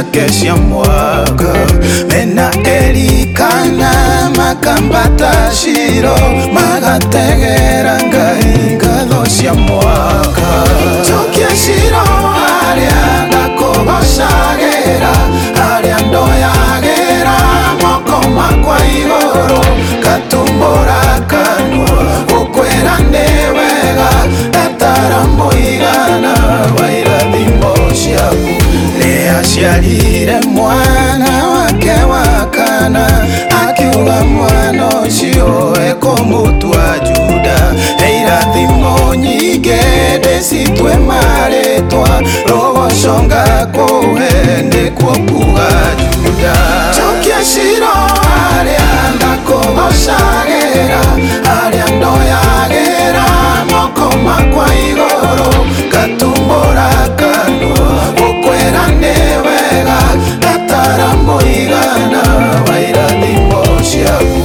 ciake cia mwaka mena erikana makambata ciro magategera Ngai ngatho cia mwaka cokia ciro aria ndakũgocagĩra aria ndoyagĩra moko makwa igũrũ ngatumbũra kanua gũkwĩra nĩ wega ndatara mũigana wa irathimo ciaku. Nĩaciarire mwana wake wa kana akiuga mwana ũcio ekũmũtua Juda. Irathimo nyingĩ ndĩcitue marĩtwa rogoco ngakũhe nĩkuo kuga Juda. Cokia ciro aria ndakũgocagĩra aria ndoyagĩra moko makwa igũrũ ngatumbũra kanua gũkwĩra nĩ wega ndatara mũigana wa irathimo ciaku.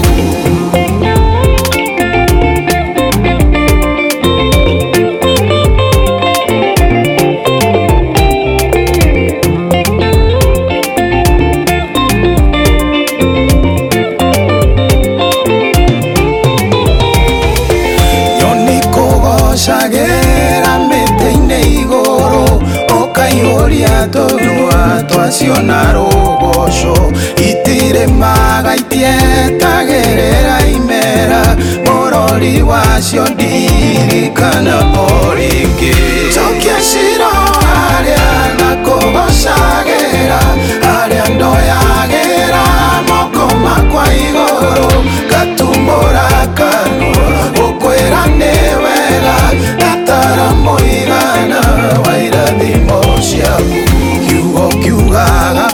Cagĩra mĩtĩ-inĩ igũrũ ũkaihũria tũnua twacio na rũgoco itirĩmaga itietagĩrĩra imera mũrori wacio ndirikana o rĩngĩ. Cokia ciro aria ndakũgocagĩra aria ndoyagĩra moko makwa igũrũ ngatumbũra kanua gũkwĩra nĩ wega ndatara mũigana wa irathimo ciaku. Kiugo kiugaga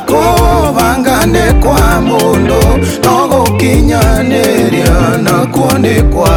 kũbanga nĩ kwa mũndũ no gũkinyanĩria nakuo nĩ kwa